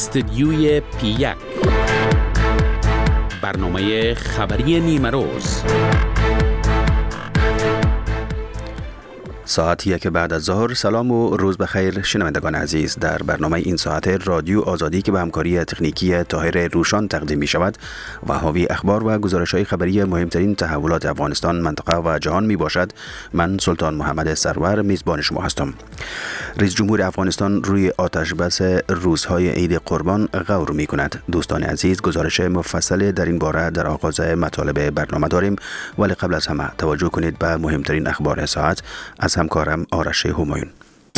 استدیوی P1 برنامه خبری نیمروز. ساعت 1 بعد از ظهر. سلام و روز بخیر شنوندگان عزیز. در برنامه این ساعت رادیو آزادی که به همکاری تکنیکی طاهر روشان تقدیم می شود و حاوی اخبار و گزارش‌های خبری مهمترین تحولات افغانستان، منطقه و جهان می باشد، من سلطان محمد سرور میزبان شما هستم. رئیس جمهور افغانستان روی آتش بس روزهای عید قربان غور می کند. دوستان عزیز، گزارش مفصل در این باره در آغاز مطالب برنامه داریم، ولی قبل از همه توجه کنید به مهمترین اخبار ساعت از همکارم آرش همایون.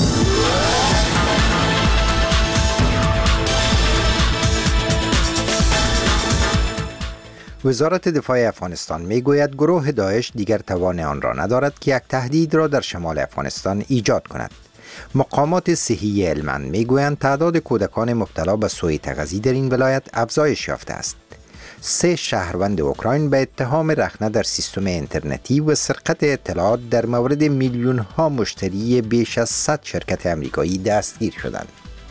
وزارت دفاع افغانستان میگوید گروه داعش دیگر توان آن را ندارد که یک تهدید را در شمال افغانستان ایجاد کند. مقامات صحی هلمند میگویند تعداد کودکان مبتلا به سوء تغذیه در این ولایت افزایش یافته است. 3 شهروند اوکراین به اتهام رخنه در سیستم اینترنتی و سرقت اطلاعات در مورد میلیون ها مشتری بیش از 100 شرکت امریکایی دستگیر شدند.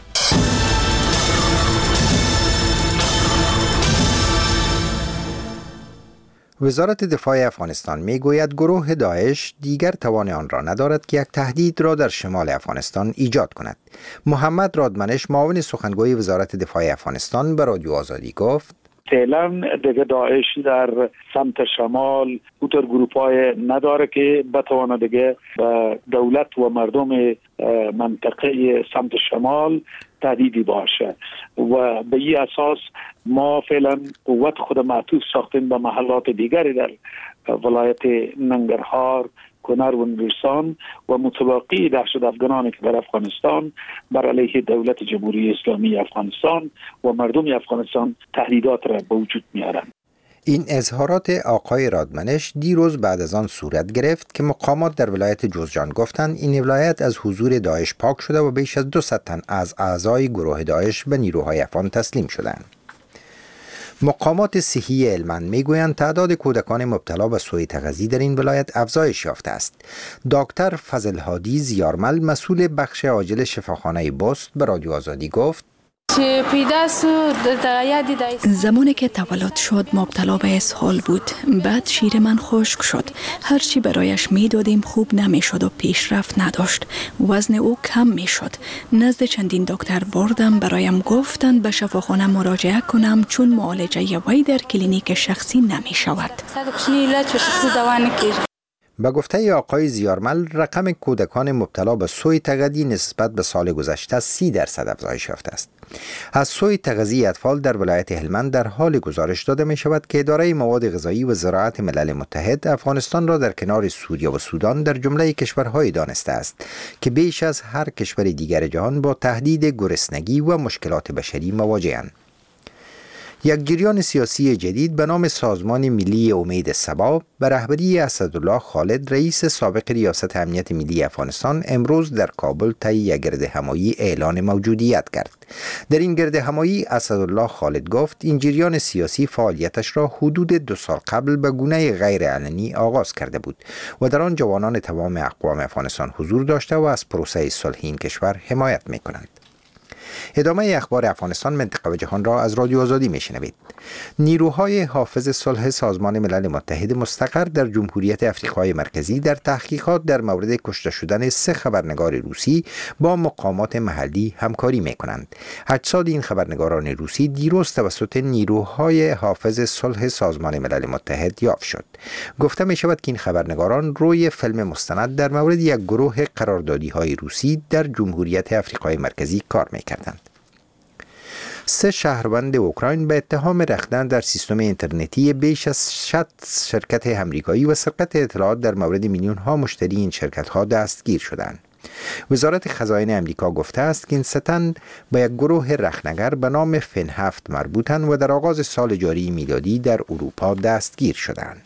وزارت دفاع افغانستان میگوید گروه داعش دیگر توان آن را ندارد که یک تهدید را در شمال افغانستان ایجاد کند. محمد رادمنش، معاون سخنگوی وزارت دفاع افغانستان، به رادیو آزادی گفت فعلا دیگه داعش در سمت شمال اوتر گروپای نداره که بتوانه دیگه به دولت و مردم منطقه سمت شمال تهدیدی باشه و به این اساس ما فعلا قوت خود معطوف ساختیم به محلات دیگری در ولایت ننگرهار، کنر و نورستان و متباقی دهشت افغانانی که در افغانستان بر علیه دولت جمهوری اسلامی افغانستان و مردم افغانستان تهدیدات را به وجود میارند. این اظهارات آقای رادمنش دیروز بعد از آن صورت گرفت که مقامات در ولایت جوزجان گفتند این ولایت از حضور داعش پاک شده و بیش از 200 تن از اعضای گروه داعش به نیروهای افغان تسلیم شدند. مقامات صحی هلمند میگویند تعداد کودکان مبتلا به سوء تغذیه در این ولایت افزایش یافته است. دکتر فضل هادی زیارمل، مسئول بخش عاجل شفاخانه بست، به رادیو آزادی گفت زمانی که تولد شد مبتلا به اسهال بود. بعد شیر من خشک شد. هرچی برایش می دادیم خوب نمی شد و پیشرفت نداشت. وزن او کم می شد. نزد چندین دکتر بردم، برایم گفتند به شفاخانه مراجعه کنم چون معالجه وی در کلینیک شخصی نمی شود. به گفته آقای زیارمل، رقم کودکان مبتلا به سوء تغذیه نسبت به سال گذشته 30% افزایش یافته است. از سوء تغذیه اطفال در ولایت هلمند در حال گزارش داده می شود که اداره مواد غذایی و زراعت ملل متحد افغانستان را در کنار سوریه و سودان در جمله کشورهای دانسته است که بیش از هر کشور دیگر جهان با تهدید گرسنگی و مشکلات بشری مواجه‌اند. یک جریان سیاسی جدید به نام سازمان ملی امید سبا به رهبری اسدالله خالد، رئیس سابق ریاست امنیت ملی افغانستان، امروز در کابل طی یک گردهمایی اعلان موجودیت کرد. در این گردهمایی اسدالله خالد گفت این جریان سیاسی فعالیتش را حدود 2 سال قبل به گونه غیر علنی آغاز کرده بود و در آن جوانان تمام اقوام افغانستان حضور داشته و از پروسه صلح این کشور حمایت می‌کنند. ادامه اخبار افغانستان، منطقه و جهان را از رادیو آزادی میشنوید. نیروهای حافظ صلح سازمان ملل متحد مستقر در جمهوریت آفریقای مرکزی در تحقیقات در مورد کشته شدن 3 خبرنگار روسی با مقامات محلی همکاری میکنند. اجساد این خبرنگاران روسی دیروز توسط نیروهای حافظ صلح سازمان ملل متحد یافت شد. گفته می شود که این خبرنگاران روی فیلم مستند در مورد یک گروه قراردادی های روسی در جمهوریت آفریقای مرکزی کار میکردند. 3 شهروند اوکراین به اتهام رخنه در سیستم اینترنتی بیش از 100 شرکت امریکایی و سرقت اطلاعات در مورد میلیون ها مشتری این شرکت ها دستگیر شدند. وزارت خزاین امریکا گفته است که این 3 تن به یک گروه رخنه‌گر به نام فن 7 مربوطند و در آغاز سال جاری میلادی در اروپا دستگیر شدند.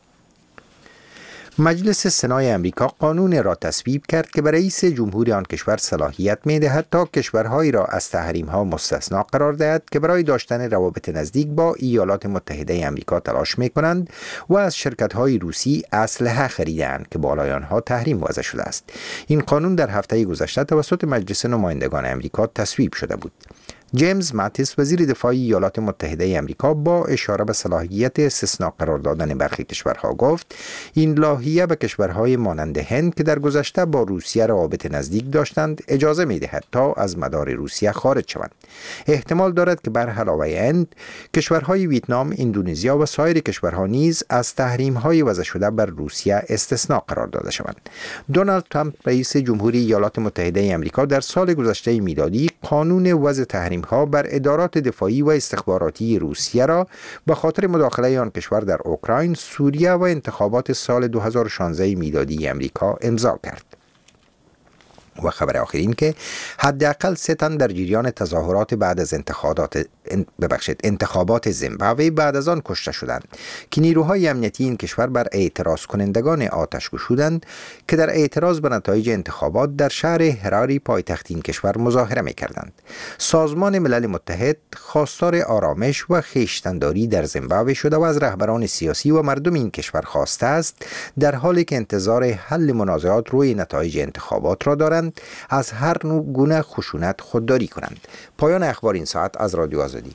مجلس سنای امریکا قانون را تصویب کرد که به رئیس جمهور آن کشور صلاحیت می‌دهد تا کشورهایی را از تحریم‌ها مستثنا قرار دهد که برای داشتن روابط نزدیک با ایالات متحده امریکا تلاش می‌کنند و از شرکت‌های روسی اسلحه خریدند که بالای آنها تحریم وضع شده است. این قانون در هفته گذشته توسط مجلس نمایندگان امریکا تصویب شده بود. جیمز ماتیس وزیر دفاع ایالات متحده آمریکا با اشاره به صلاحیت استثناء قرار دادن برخی کشورها گفت این لایحه به کشورهای مانند هند که در گذشته با روسیه روابط نزدیک داشتند اجازه می‌دهد تا از مدار روسیه خارج شوند. احتمال دارد که بر علاوه هند کشورهای ویتنام، اندونزیا و سایر کشورها نیز از تحریم‌های وضع شده بر روسیه استثناء قرار داده شوند. دونالد ترامپ رئیس جمهوری ایالات متحده آمریکا در سال گذشته میلادی قانون وضع تحریم‌ها بر ادارات دفاعی و استخباراتی روسیه را به خاطر مداخله آن کشور در اوکراین، سوریه و انتخابات سال 2016 میلادی آمریکا امضا کرد. و خبر آخر این که حداقل 3 تن در جریان تظاهرات بعد از انتخابات زیمبابوه بعد از آن کشته شدند که نیروهای امنیتی این کشور بر اعتراض کنندگان آتش گشودند که در اعتراض به نتایج انتخابات در شهر هراری پایتخت این کشور مظاهره می‌کردند. سازمان ملل متحد خواستار آرامش و خویشتن‌داری در زیمبابوه شده و از رهبران سیاسی و مردم این کشور خواسته است در حالی که انتظار حل منازعات روی نتایج انتخابات را دارند از هر نوع گونه خشونت خودداری کنند. پایان اخبار این ساعت از رادیو آزادی.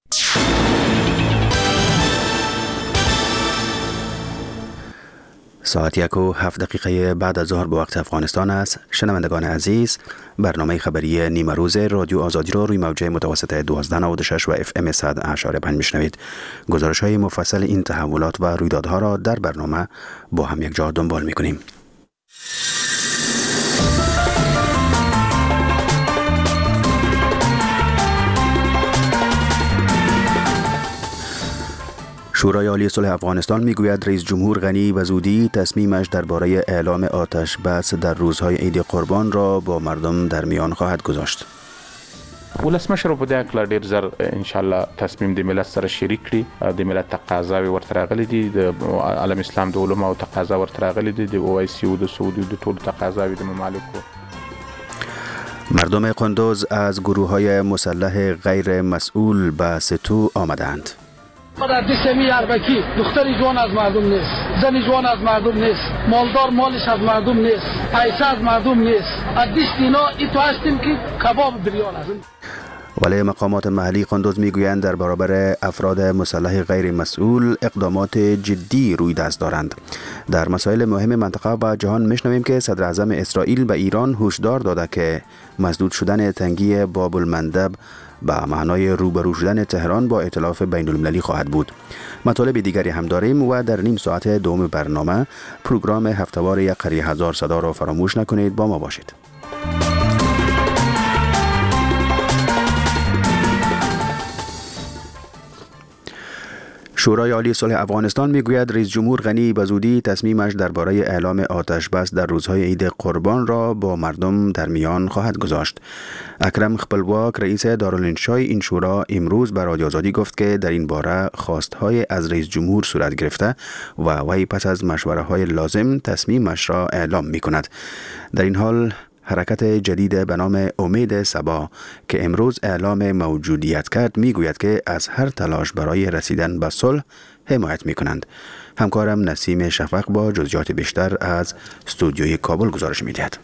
ساعت 1:07 بعد از ظهر به وقت افغانستان است. شنوندگان عزیز، برنامه خبری نیمه روز رادیو آزادی را روی موجه متوسط 1296 و FM 100.5 میشنوید. گزارش های مفصل این تحولات و رویدادها را در برنامه با هم یک جا دنبال میکنیم. شورای عالی صلح افغانستان میگوید رئیس جمهور غنی به زودی تصمیمش درباره اعلام آتش بس در روزهای عید قربان را با مردم در میان خواهد گذاشت. ولسمشر په دې اړه ډیر زر ان شاء الله تصمیم د ملت سره شریک کړي. د ملت تقاضاوي ورته راغلي دي، د عالم اسلام د علماء تقاضا ورته راغلي دي، د OIC او د سعودي د ټول تقاضاوي د ممالکو. مردم قندوز از گروه‌های مسلح غیر مسئول به ستو آمدند. در دسمی اربکی دختری جوان از مردم نیست، زنی جوان از مردم نیست، مالدار مالش از مردم نیست، پیسه از مردم نیست. از دست اینا تو هستیم که کباب بریان هستیم. ولی مقامات محلی قندوز میگویند در برابر افراد مسلح غیر مسئول اقدامات جدی روی دست دارند. در مسائل مهم منطقه و جهان میشنویم که صدر اعظم اسرائیل به ایران هشدار داده که مسدود شدن تنگی باب المندب به معنای روبرو شدن تهران با ائتلاف بین المللی خواهد بود. مطالب دیگری هم داریم و در نیم ساعت دوم برنامه پروگرام هفته‌وار یک قریه هزار صدا را فراموش نکنید. با ما باشید. شورای عالی صلح افغانستان میگوید رئیس جمهور غنی به زودی تصمیمش درباره اعلام آتش بس در روزهای عید قربان را با مردم در میان خواهد گذاشت. اکرم خپلواک رئیس دارالانشای این شورا امروز به رادیو آزادی گفت که در این باره خواستهای از رئیس جمهور صورت گرفته و وی پس از مشوره های لازم تصمیمش را اعلام می کند. در این حال حرکت جدید به نام امید صبا که امروز اعلام موجودیت کرد میگوید که از هر تلاش برای رسیدن به صلح حمایت می کنند. همکارم نسیم شفق با جزئیات بیشتر از استودیوی کابل گزارش می دهد.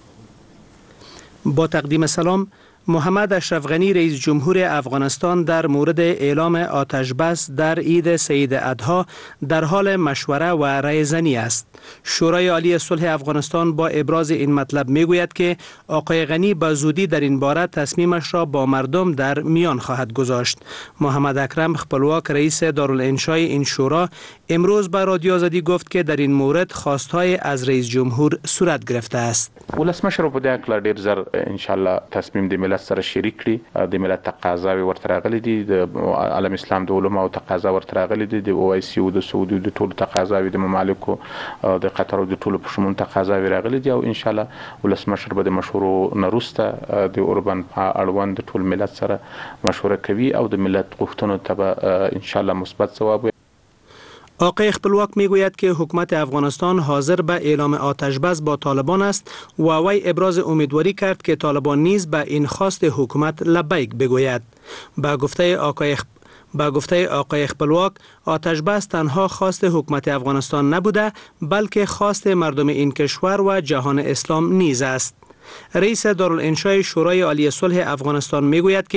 با تقدیم سلام، محمد اشرف غنی رئیس جمهور افغانستان در مورد اعلام آتش بس در عید سید الاضحی در حال مشوره و رأی زنی است. شورای عالی صلح افغانستان با ابراز این مطلب میگوید که آقای غنی به زودی در این باره تصمیمش را با مردم در میان خواهد گذاشت. محمد اکرم خپلواک رئیس دارالانشای این شورا امروز به رادیو آزادی گفت که در این مورد خواستهای از رئیس جمهور صورت گرفته است. ولسمشر په دې اړه ډیر زر ان شاء الله تصمیم د ملت سره شریک کړي. د ملت تقاضاوي ورته راغلي دي، د عالم اسلام د علماء تقاضا ورته راغلي دي، د OIC او د سعودي د ټول تقاضاوي د ممالکو د قطر او د ټولو په شمول تقاضاوي راغلي دي او ان شاء الله ولسمشر به د مشورو نروسته د اوربان اړوند ټول ملت سره مشوره کوي او د ملت غوښتنو ته ان شاء الله مثبت ځواب. آقای خپلواک میگوید که حکومت افغانستان حاضر به اعلام آتش بس با طالبان است و وی ابراز امیدواری کرد که طالبان نیز به این خواست حکومت لبیک بگوید. با گفته آقای خپلواک، آتش بس تنها خواست حکومت افغانستان نبوده بلکه خواست مردم این کشور و جهان اسلام نیز است. رئیس دارالانشای شورای عالی صلح افغانستان میگوید که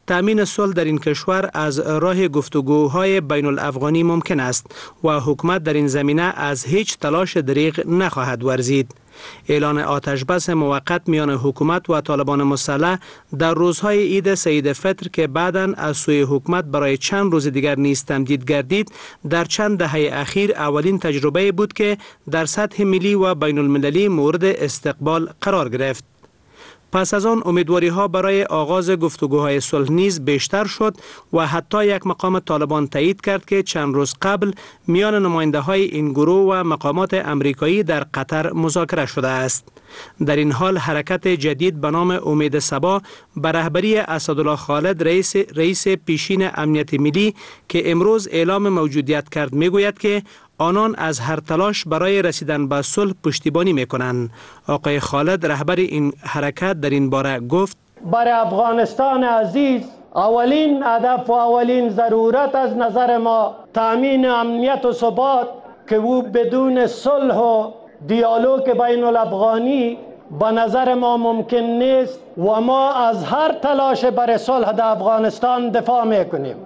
تأمین صلح در این کشور از راه گفتگوهای بین الافغانی ممکن است و حکومت در این زمینه از هیچ تلاش دریغ نخواهد ورزید. اعلان آتش بس موقت میان حکومت و طالبان مسلح در روزهای عید سید فطر که بعداً از سوی حکومت برای چند روز دیگر نیز تمدید گردید، در چند دهه اخیر اولین تجربه بود که در سطح ملی و بین المللی مورد استقبال قرار گرفت. پس از آن امیدواری ها برای آغاز گفتگوهای صلح نیز بیشتر شد و حتی یک مقام طالبان تایید کرد که چند روز قبل میان نماینده های این گروه و مقامات امریکایی در قطر مذاکره شده است. در این حال حرکت جدید به نام امید صبا به رهبری اسدالله خالد رئیس پیشین امنیت ملی که امروز اعلام موجودیت کرد میگوید که آنان از هر تلاش برای رسیدن به صلح پشتیبانی میکنند. آقای خالد رهبر این حرکت در این باره گفت: برای افغانستان عزیز اولین هدف و اولین ضرورت از نظر ما تامین امنیت و ثبات که او بدون صلح و دیالوگ بین الافغانی به نظر ما ممکن نیست و ما از هر تلاش برای صلح در افغانستان دفاع میکنیم.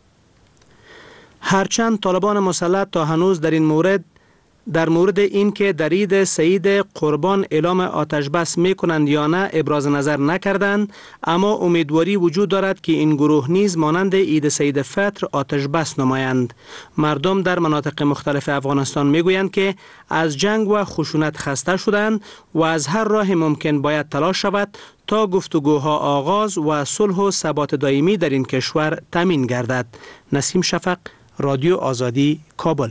هرچند طالبان مسلح تا هنوز در مورد این که در عید سید قربان اعلام آتش بس می کنند یا نه ابراز نظر نکردند، اما امیدواری وجود دارد که این گروه نیز مانند عید سید فطر آتش بس نمایند. مردم در مناطق مختلف افغانستان می گویند که از جنگ و خشونت خسته شدند و از هر راه ممکن باید تلاش شود تا گفتگوها آغاز و صلح و ثبات دائمی در این کشور تامین گردد. نسیم شفق، رادیو آزادی، کابل.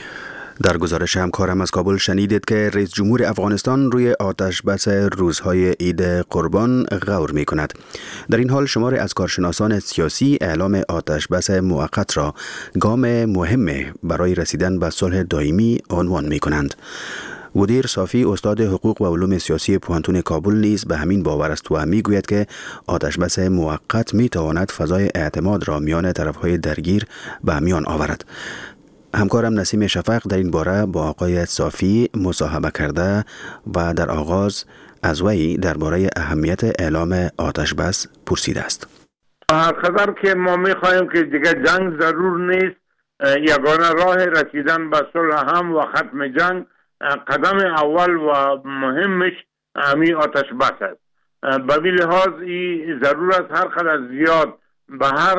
در گزارش همکارم از کابل شنیدید که رئیس جمهور افغانستان روی آتش بس روزهای عید قربان غور می کند. در این حال شماری از کارشناسان سیاسی اعلام آتش بس موقت را گام مهم برای رسیدن به صلح دائمی عنوان می کنند. ودیر صافی استاد حقوق و علوم سیاسی پوهنتون کابل نیز به همین باور است و میگوید که آتش بس موقت می تواند فضای اعتماد را میان طرفهای درگیر به میان آورد. همکارم نسیم شفق در این باره با آقای صافی مصاحبه کرده و در آغاز از وی درباره اهمیت اعلام آتش بس پرسیده است. هر قدر که ما می‌خواهیم که دیگه جنگ ضرور نیست، یگانه راه رسیدن به صلح هم و ختم جنگ قدم اول و مهمش همین آتش بس است. به این لحاظ این ضرور است هر قدر زیاد به هر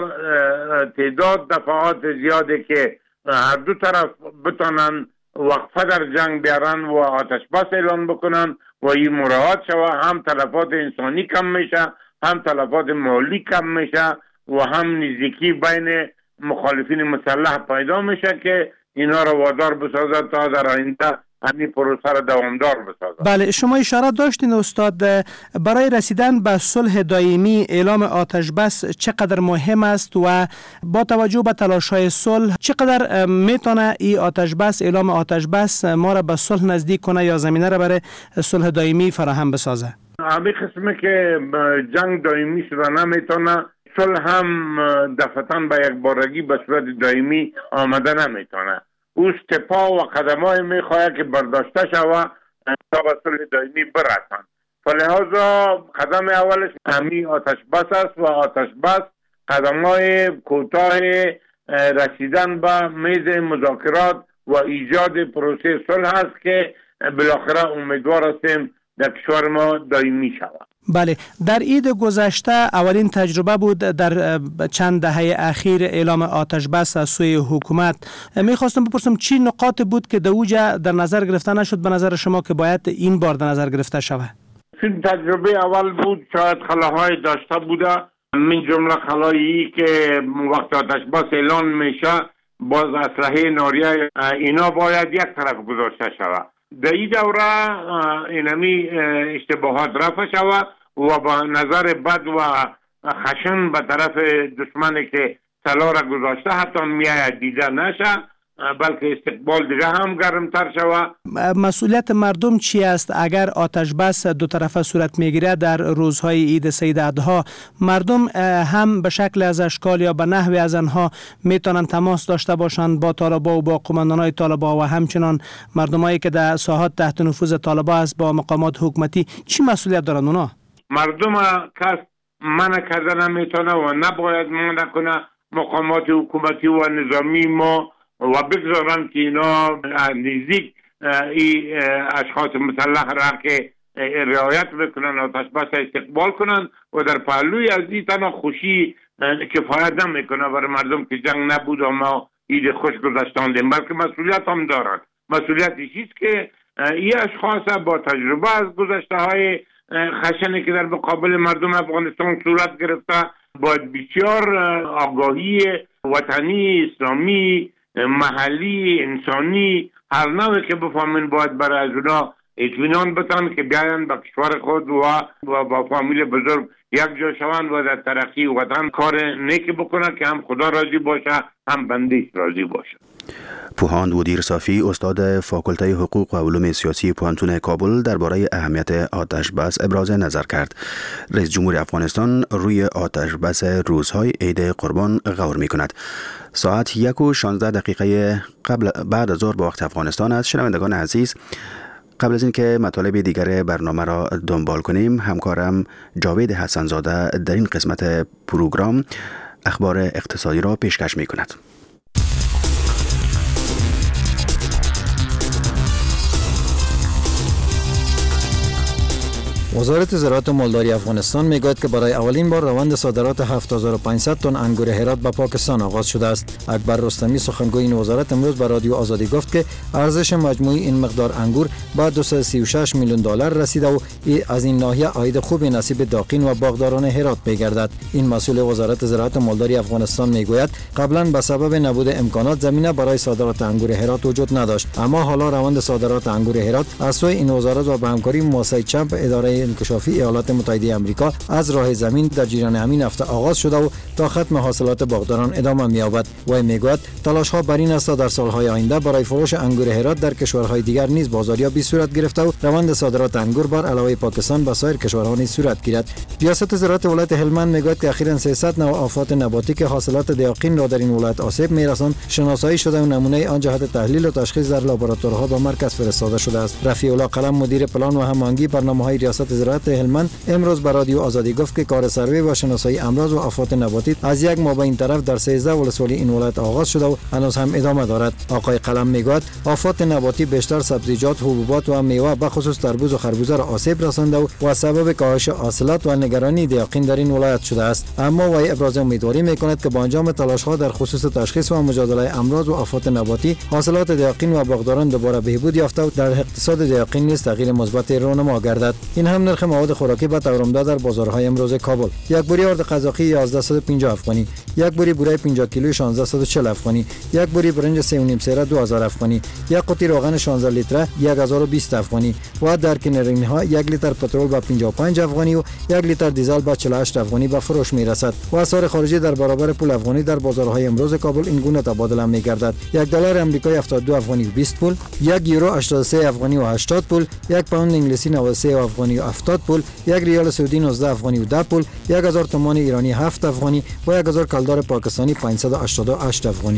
تعداد دفعات زیادی که هر دو طرف بتانن وقفه در جنگ بیارن و آتش بس اعلان بکنن و این مراعات شوه، هم تلفات انسانی کم میشه، هم تلفات مالی کم میشه و هم نزدیکی بین مخالفین مسلح پیدا میشه که اینا را وادار بسازد تا در آینده همین پروسه را دوامدار بسازد. بله، شما اشاره داشتین استاد، برای رسیدن به صلح دائمی اعلام آتش بس چقدر مهم است و با توجه به تلاش‌های صلح چقدر میتونه این آتش بس، اعلام آتش بس ما را به صلح نزدیک کنه یا زمینه را برای صلح دائمی فراهم بسازه؟ همین قسمه که جنگ دائمی شده نمیتونه، صلح هم دفعتاً به یک بارگی به صورت دائمی آمده نمیتونه. او استپا و قدمای میخواهد که برداشته شود تا به صلح دائمی برسن. فلحاظا قدم اولش همین آتش بس است و آتش بس قدمای کوتاه رسیدن به میز مذاکرات و ایجاد پروسه صلح است که بالاخره امیدوار هستیم در کشور ما دائمی شود. بله، در عید گذشته اولین تجربه بود در چند دهه اخیر اعلام آتش بس از سوی حکومت. میخواستم بپرسم چی نقاط بود که دوجه در نظر گرفته نشد به نظر شما که باید این بار در نظر گرفته شود؟ این تجربه اول بود، شاید خلاهای داشته بوده، من جمله خلایی که وقت آتش بس اعلان میشه باز اسلحه ناریه اینا باید یک طرف گذاشته شود. در این دوره اینمی اشتباهات رفع شود و با نظر بد و خشن به طرف دشمنی که سلاح را گذاشته حتی میاید دیده نشه، بلکه استقبال دیگه هم گرمتر شود. مسئولیت مردم چی است اگر آتش بس دو طرفه صورت میگیره در روزهای عید سید اضحی؟ مردم هم به شکل از اشکال یا به نحوی از آنها میتونن تماس داشته باشند با طالبان و با قماندانای طالبان و همچنان مردمایی که در ساحات تحت نفوذ طالبان است با مقامات حکومتی. چی مسئولیت دارن اونا؟ مردم کس منع کردن نمیتونه و نباید منع کنه مقامات حکومتی و نظامی ما و بگذارن که اینا نزدیک این اشخاص مسلح را که رعایت بکنن و تشبیه استقبال کنن و در پهلوی از این تنها خوشی کفایت نمیکنه برای مردم که جنگ نبود و ما عید خوش گذشتاندیم، بلکه مسئولیت هم دارن. مسئولیتی چیست که این اشخاص با تجربه از گذشته های خشنی که در مقابل مردم افغانستان صورت گرفته باید بسیار آگاهی وطنی، اسلامی، محلی، انسانی هر نوعی که بفهمین باید برای از اونا اطمینان بتن که بیاین به کشور خود و با فامیل بزرگ یک جا شوند و در ترقی وطن کار نیکی بکنن که هم خدا راضی باشه هم بندیش راضی باشه. پوهاند ودیر صافی، استاد فاکولته حقوق و علوم سیاسی پوهنتون کابل، درباره اهمیت آتش بس ابراز نظر کرد. رئیس جمهور افغانستان روی آتش بس روزهای عید قربان غور می کند. ساعت 1:16 بعد از ظهر به وقت افغانستان است. شنوندگان عزیز، قبل از اینکه مطالب دیگر برنامه را دنبال کنیم، همکارم جاوید حسنزاده در این قسمت پروگرام اخبار اقتصادی را پیشکش می کند. وزارت زراعت و مالداری افغانستان میگوید که برای اولین بار روند صادرات 7500 تن انگور هرات به پاکستان آغاز شده است. اکبر رستمی، سخنگوی این وزارت، امروز به رادیو آزادی گفت که ارزش مجموعی این مقدار انگور به 236 میلیون دلار رسیده و از این ناحیه عاید خوب نصیب داقین و باغداران هرات میگردد. این مسئول وزارت زراعت و مالداری افغانستان میگوید قبلا به سبب نبود امکانات زمینه برای صادرات انگور هرات وجود نداشت، اما حالا روند صادرات انگور هرات از سوی این وزارت و به همکاری موسسه چمپ اداره انکشافی ایالات متحده آمریکا از راه زمین در جریان همین هفته آغاز شده و تا ختم حاصلات باغداران ادامه می‌یابد. و میگوید تلاش‌ها بر این است در سال‌های آینده برای فروش انگور هرات در کشورهای دیگر نیز بازاریابی صورت گرفته و روند صادرات انگور بر علاوه پاکستان به سایر کشورها نیز صورت گیرد. ریاست زراعت ولایت هلمند میگوید که اخیراً 300 نوع آفات نباتی که حاصلات دیاقین را در این ولایت آسیب می‌رساند شناسایی شده و نمونه آن جهت تحلیل و تشخیص در لابراتوارها به مرکز فرستاده شده است. رفیع الله قلم، مدیر پلان و هماهنگی برنامه‌های ریاست زراعت هلمند، امروز به رادیو آزادی گفت که کار سروی و شناسایی امراض و آفات نباتی از یک ماه به این طرف در 13 ولسوالی این ولایت آغاز شده و هنوز هم ادامه دارد. آقای قلم میگوید آفات نباتی بیشتر سبزیجات، حبوبات و میوه به خصوص تربوز و خربوزه را آسیب رسانده و سبب کاهش حاصلات و نگرانی دیاقین در این ولایت شده است. اما وی ابراز امیدواری میکند که با انجام تلاش‌ها در خصوص تشخیص و مجادله امراض و آفات نباتی حاصلات دیاقین و باغداران دوباره بهبود یافته و در اقتصاد دیاقین نیز تغییر مثبت رونما گردد. این هم نرخ مواد خوراکی به طور عمده در بازارهای امروز کابل: یک بوری آرد قزاقی 1150 افغانی، یک بوری بوره 50 کیلویی 1640 افغانی، یک بوری برنج 3.5 سیره 2000 افغانی، یک قوطی روغن 16 لیتره 1020 افغانی و در کنارینها 1 لیتر پترول به 55 افغانی و 1 لیتر دیزل به 48 افغانی به فروش میرسد. و اسعار خارجی در برابر پول افغانی در بازارهای امروز کابل این گونه تبادله میگردد: یک دلار آمریکایی 72 افغانی و 20 پول، یک یورو 83 افغانی و 80 پول، یک پوند انگلیسی 93 افغانی و 70 پول، یک ریال سعودی 19 افغانی و 10 پول، 1000 تومان ایرانی 7 افغانی و 1000 کلدار پاکستانی 588 افغانی.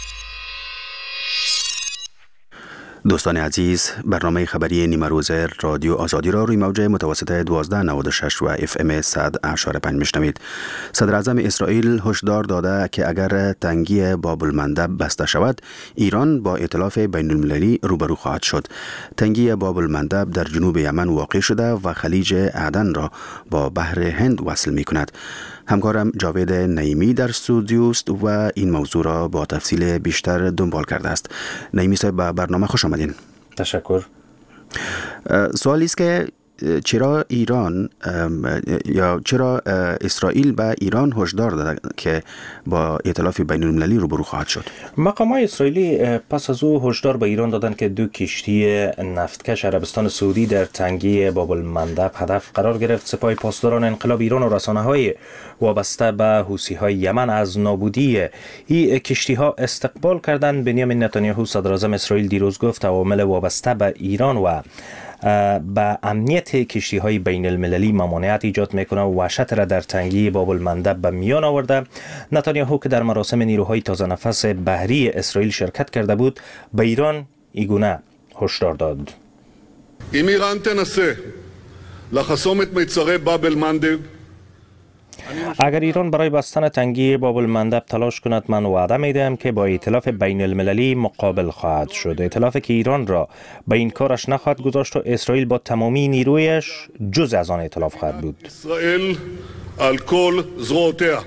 دوستان عزیز، برنامه خبری نیمه روز رادیو آزادی را روی موج متوسط 1296 و اف ام 100.5 میشنوید. صدر اعظم اسرائیل هشدار داده که اگر تنگی باب المندب بسته شود، ایران با ائتلاف بین المللی روبرو خواهد شد. تنگی باب المندب در جنوب یمن واقع شده و خلیج عدن را با بحر هند وصل می کند. همکارم جاوید نعیمی در استودیو است و این موضوع را با تفصیل بیشتر دنبال کرده است. نعیمی صاحب، به برنامه خوش آمدین. تشکر. سوالی است که چرا ایران یا چرا اسرائیل به ایران هشدار داده که با ائتلاف بین المللی روبرو خواهد شد؟ مقامات اسرائیلی پس از او هشدار به ایران دادند که 2 کشتی نفتکش عربستان سعودی در تنگی باب المندب هدف قرار گرفت. سپاه پاسداران انقلاب ایران و رسانه‌های وابسته به حوثی‌های یمن از نابودی این کشتی‌ها استقبال کردند. بنیامین نتانیاهو صدر اعظم اسرائیل دیروز گفت عوامل وابسته به ایران و با امنیت کشتی‌های بین المللی ممانعت ایجاد میکنه و وحشت را در تنگی باب المندب به میان آورده. نتانیاهو که در مراسم نیروهای تازه نفس بحری اسرائیل شرکت کرده بود، به ایران ایگونه هشدار داد: אם איראן תנסה לחסום את מצרי באב אל-מנדב اگر ایران برای بستن تنگی باب المندب تلاش کند، من وعده میدهم که با ائتلاف بین المللی مقابل خواهد شد. ائتلافی که ایران را به این کارش نخواهد گذاشت و اسرائیل با تمامی نیرویش جز از آن ائتلاف خواهد بود. اسرائیل الکل زغوتیا.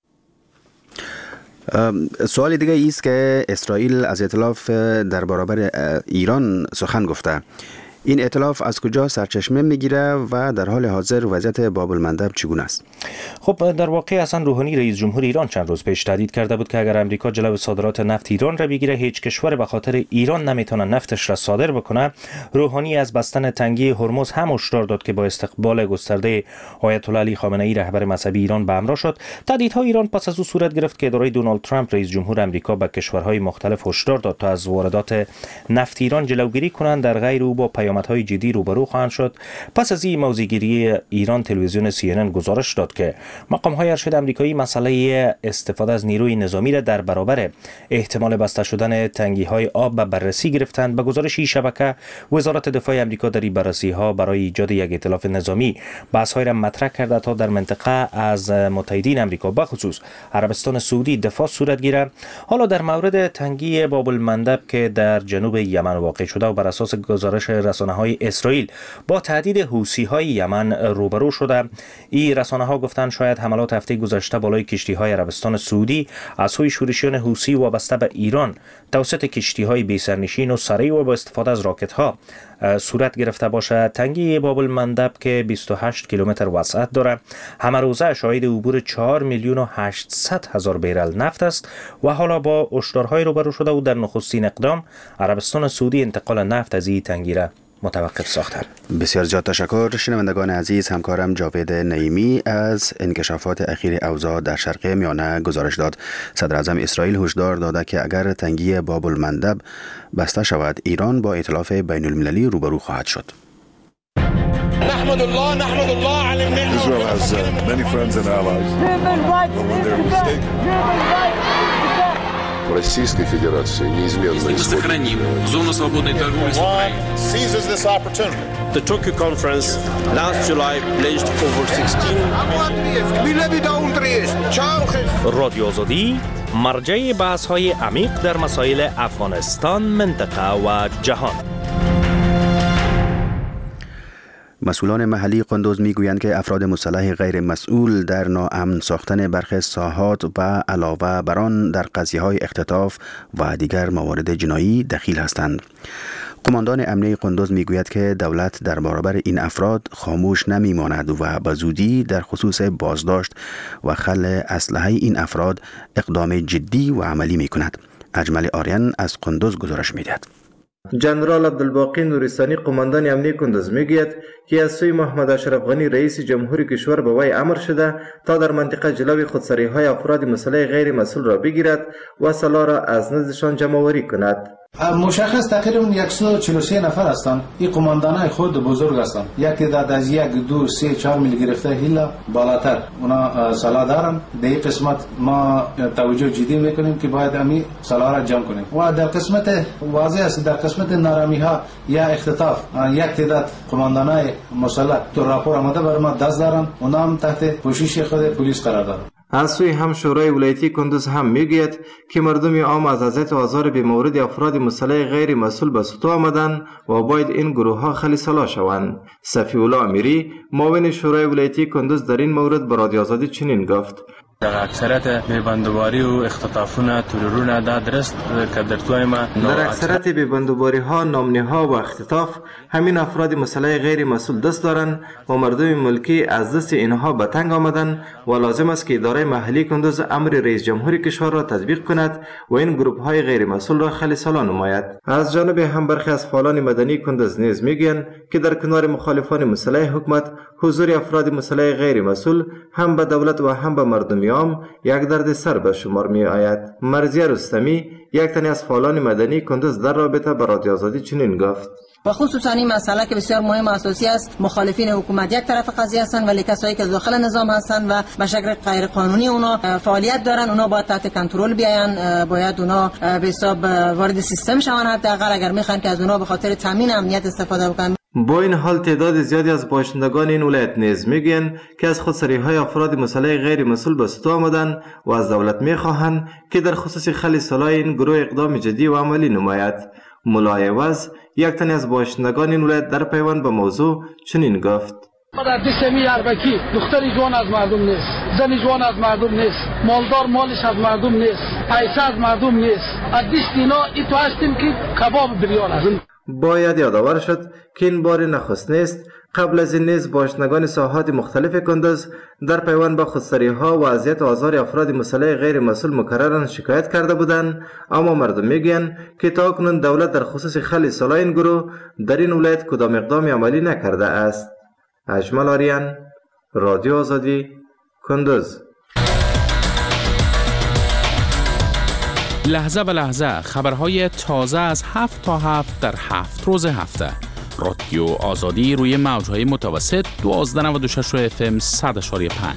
سوال دیگه ایست که اسرائیل از ائتلاف در برابر ایران سخن گفته. این ائتلاف از کجا سرچشمه میگیره و در حال حاضر وضعیت باب المندب چگونه است؟ خب در واقع حسن روحانی رئیس جمهور ایران چند روز پیش تهدید کرده بود که اگر امریکا جلو صادرات نفت ایران را بگیره، هیچ کشور به خاطر ایران نمیتونه نفتش را صادر بکنه. روحانی از بستن تنگی هرمز هم هشدار داد که با استقبال گسترده آیت الله علی خامنه ای رهبر مذهبی ایران به همراه شد. تهدیدهای ایران پس از او صورت گرفت که اداره دونالد ترامپ رئیس جمهور امریکا به کشورهای مختلف هشدار داد تا از واردات نفت ایران جلوگیری کنند، در غیر او با پیامدهای جدی روبرو خواهند شد. پس از این موضع‌گیری ایران، تلویزیون CNN گزارش داد که مقام‌های ارشد آمریکایی مسئله استفاده از نیروی نظامی را در برابر احتمال بسته شدن تنگی‌های آب به بررسی گرفتند. به گزارش این شبکه، وزارت دفاع آمریکا در این بررسی‌ها برای ایجاد یک ائتلاف نظامی بحث‌های را مطرح کرده تا در منطقه از متحدین آمریکا به خصوص عربستان سعودی دفاع صورت گیرد. حالا در مورد تنگی باب المندب که در جنوب یمن واقع شده و بر اساس گزارش رسانه‌های اسرائیل با تهدید حوثی‌های یمن روبرو شده، این رسانه‌ها گفتند شاید حملات هفته گذشته بالای کشتی‌های عربستان سعودی از سوی شورشیان حوثی وابسته به ایران توسط کشتی‌های بی‌سرنشین و سریع و با استفاده از راکت‌ها صورت گرفته باشد. تنگی باب المندب که 28 کیلومتر وسعت دارد، همه روزه شاهد عبور 4,800,000 بیرل نفت است و حالا با هشدارهای روبرو شده و در نخستین اقدام عربستان سعودی انتقال نفت از این تنگی را متوقف ساخته. بسیار زیاد تشکر. شنوندگان عزیز، همکارم جاوید نعیمی از انکشافات اخیر اوضاع در شرق میانه گزارش داد. صدر اعظم اسرائیل هشدار داده که اگر تنگی باب المندب بسته شود، ایران با ائتلاف بین المللی روبرو خواهد شد. نحمد الله علی النعمة. Israel has many friends and allies. But when they're mistaken. Российской Федерации неизменно сохраним зону свободной торговли с Украиной. Seizes this opportunity. The Tokyo conference last July pledged over 16 رادیو آزادی مرجع بحث‌های عمیق در مسائل افغانستان، منطقه و جهان. مسئولان محلی قندوز میگویند که افراد مسلح غیر مسئول در ناامن ساختن برخی ساحات و علاوه بر آن در قضیه‌های اختطاف و دیگر موارد جنایی دخیل هستند. قماندان امنیه قندوز میگوید که دولت در برابر این افراد خاموش نمیماند و به زودی در خصوص بازداشت و خلع اسلحه این افراد اقدام جدی و عملی میکند. اجمل آریان از قندوز گزارش میدهد. جنرال عبدالباقی نورستانی قماندان امنیه قندوز میگوید که از سوی محمد اشرف غنی رئیس جمهوری کشور به وی امر شده تا در منطقه جلوی خودسری‌های افراد مسلح غیر مسئول را بگیرد و سلاح را از نزدشان جمع‌آوری کند. مشخص تقریبا 143 نفر هستند. این قماندانای خود بزرگ هستند. یک تعداد از 1 2 3 4 میل گرفته هیلا بالاتر اونا سلاح دارن. در این قسمت ما توجه جدی میکنیم که باید امی سلاح را جمع کنیم و در قسمت واضح است در قسمت نارامی ها یا اختطاف یک تعداد قماندانای مسلح تو راپور آمده بر ما دست دارن. اونا هم تحت پوشش خود پلیس قرار دارن. از سوی هم شورای ولایتی کندوز هم میگوید که مردم عام از اذیت و آزار به مورد افراد مسلح غیر مسئول به سطوح آمدند و باید این گروه ها خلی سلاح شوند. صفی الله امیری معاون شورای ولایتی کندوز در این مورد به رادیو آزادی چنین گفت: در اکثریت بیبندوباری و اختطافونه ترورونه دا درست که در توی ما در اکثریت بیبندوباری ها، نامنی ها و اختطاف همین افراد مسلح غیر مسئول دست دارند و مردم ملکی از دست اینها به تنگ آمدند و لازم است که اداره محلی کندوز امر رئیس جمهوری کشور را تطبیق کند و این گروه های غیر مسئول را خلی سلاح نماید. از جانب هم برخی از فعالان مدنی کندوز نیز میگویند که در کنار مخالفان مسلح حکومت، حضور افراد مسلح غیر مسئول هم به دولت و هم به مردم یک درد سر به شمار می آید. مرضیه رستمی یک تن از فعالان مدنی کندوز در رابطه با رادیو آزادی چنین گفت: و خصوصا این مسئله که بسیار مهم و اساسی است، مخالفین حکومت یک طرف قضیه هستند ولی کسایی که داخل نظام هستند و به شکل غیر قانونی اونا فعالیت دارن، اونا باید تحت کنترل بیاین، باید اونا به حساب وارد سیستم شوند. حداقل اگر میخوان که از اونا به خاطر تامین امنیت استفاده بکنن. با این حال تعداد زیادی از باشندگان این ولایت نیز میگویند که از خودسری‌های افراد مسلح غیر مسئول به سطوح آمدند و از دولت میخواهند که در خصوص خلی سلاح این گروه اقدام جدی و عملی نماید. مولای وز یک تن از باشندگان این ولایت در پیوند به موضوع چنین گفت: در دسمی اربکی دختری جوان از مردم نیست، زنی جوان از مردم نیست، مالدار مالش از مردم نیست، پیسه از مردم نیست. از دست اینا ای تو هستیم که کباب بریان از این. باید یادآور شد که این بار نخست نیست. قبل از این نیز باشندگان ساحات مختلف کندز در پیوند با خودسری‌ها و اذیت و آزار افراد مسلح غیر مسئول مکررا شکایت کرده بودند، اما مردم میگویند که تاکنون دولت در خصوص خلی سلاح این گروه در این ولایت کدام اقدام عملی نکرده است. اجمل آریان، رادیو آزادی، کندز. لحظه به لحظه خبرهای تازه از 7 تا 7 در 7 روز هفته. رادیو آزادی روی موجهای متوسط 1296 FM 100.5.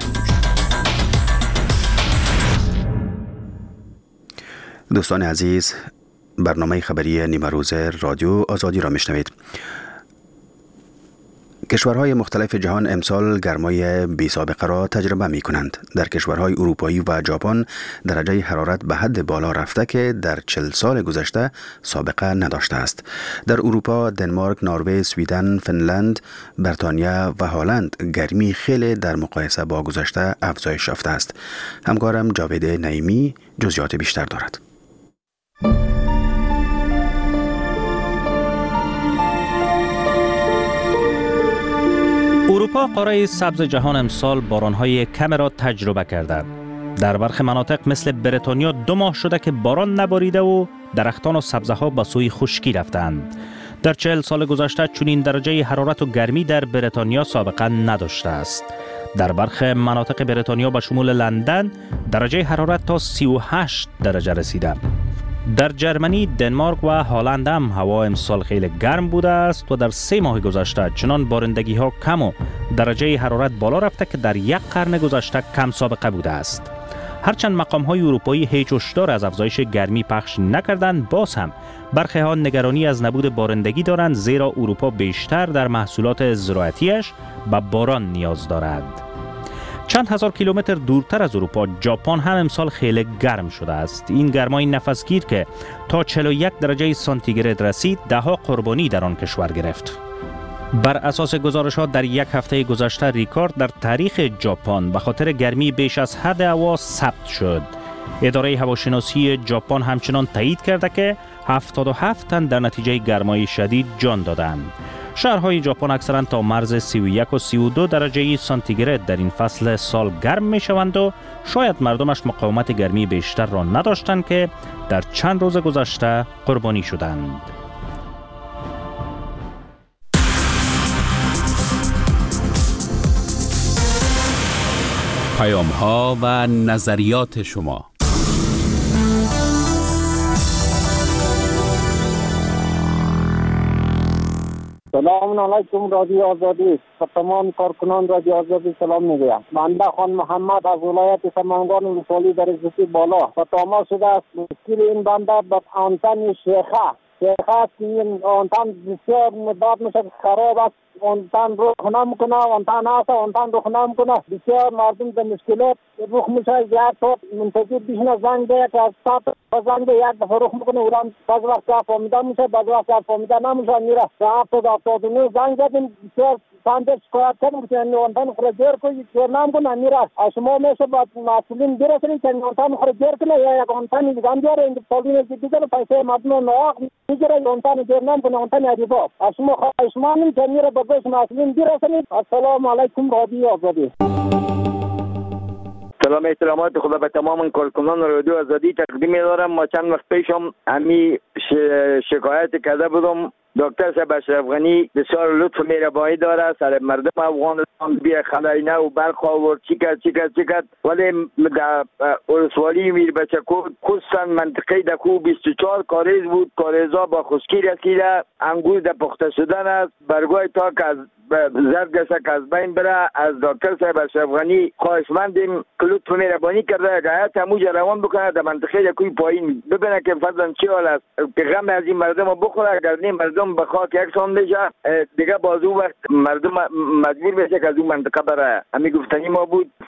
دوستان عزیز، برنامه خبری نیمه روز رادیو آزادی را میشنوید. کشورهای مختلف جهان امسال گرمای بی سابقه را تجربه می کنند. در کشورهای اروپایی و ژاپن درجه حرارت به حد بالا رفته که در 40 سال گذشته سابقه نداشته است. در اروپا دنمارک، نروژ، سویدن، فنلند، بریتانیا و هلند گرمی خیلی در مقایسه با گذشته افزایش یافته است. همکارم جاوید نعیمی جزئیات بیشتر دارد. اروپا قاره سبز جهان امسال بارانهای کم را تجربه کرده. در برخی مناطق مثل بریتانیا 2 ماه شده که باران نباریده و درختان و سبزه ها به سوی خشکی رفتند. در 40 سال گذشته چنین درجه حرارت و گرمی در بریتانیا سابقه نداشته است. در برخی مناطق بریتانیا به شمول لندن درجه حرارت تا 38 درجه رسیده. در جرمنی، دنمارک و هلند هم هوا امسال خیلی گرم بوده است و در 3 ماه گذشته چنان بارندگی ها کم و درجه حرارت بالا رفته که در 1 قرن گذشته کم سابقه بوده است. هرچند مقام های اروپایی هیچ هشدار از افزایش گرمی پخش نکردند، باز هم برخی ها نگرانی از نبود بارندگی دارند، زیرا اروپا بیشتر در محصولات زراعتیش به باران نیاز دارد. چند هزار کیلومتر دورتر از اروپا، ژاپن هم امسال خیلی گرم شده است. این گرمای نفسگیر که تا 41 درجه سانتیگراد رسید، 10 قربانی در آن کشور گرفت. بر اساس گزارش‌ها در 1 هفته گذشته ریکورد در تاریخ ژاپن به خاطر گرمی بیش از حد هوا ثبت شد. اداره هواشناسی ژاپن همچنان تایید کرده که 77 تن در نتیجه گرمای شدید جان دادند. شهرهای ژاپن اکثرا تا مرز 31 و 32 درجه سانتیگراد در این فصل سال گرم می شوند و شاید مردمش مقاومت گرمی بیشتر را نداشتند که در چند روز گذشته قربانی شدند. پیام ها و نظریات شما. سلام علیکم رادیو آزادی. به تمام کارکنان رادیو آزادی سلام میگویم. بنده خان محمد از ولایت سمنگان ولسوالی در زیستی بالا و تمام شده است. مشکل این بنده به آنتن شیخه است که این آنتن بسیار مدت میشه خراب است. آنتن رخ نمیکنه، آنتن هست، آنتن رخ نمیکنه. بسیار مردم به مشکلات رخ میشه. یک تا منتظر بیشتر زنگ ده که از تا زنگ یک دفعه رخ میکنه، اونم بعض وقت فهمیده میشه، بعض وقت فهمیده نمیشه. میره تا 79 زنگ زدیم، بسیار چند شکایت کردیم که آنتن خود جور کنید، جور نمیکنه. میره شما میشه با مسئولین برسونید که آنتن خود جور کنه یا یک آنتن دیگه بیاره. این سالین دیگه پیسه مردم ناحق میگیره، آنتن جور نمیکنه، آنتن عجیبه. شما خواهشمندیم که میره با گوش مسئولین برسونید. السلام علیکم رادیو آزادی. سلام احترامات خدا به تمام کارکنان رادیو آزادی تقدیم دارم. ما چند وقت پیشم همی شکایت کرده بودم. دکتر صاحب اشرف غنی بسیار لطف و مهربانی داره سر مردم افغانستان، بیا خلاینه و برق آورد چی کرد ولی در ولسوالی میر بچکو خصوصا منطقه دکو 24 کاریز بود. کاریزا با خشکی رسیده، انگور در پخته شدن است. برگای تا که از زرد گشته که از بین بره. از دکتر صاحب اشرف غنی خواهشمندیم که لطف مهربانی کرده که هیئت اموج روان بکنه در منطقه یکوی پایین ببینه که فضلا چی حال است، که غم از این مردم بخوره. اگر نه مردم به خاک یکسان بشه دیگه بازو وقت مردم مجبور بشه که از اون منطقه بره. همین گفتنی ما بود.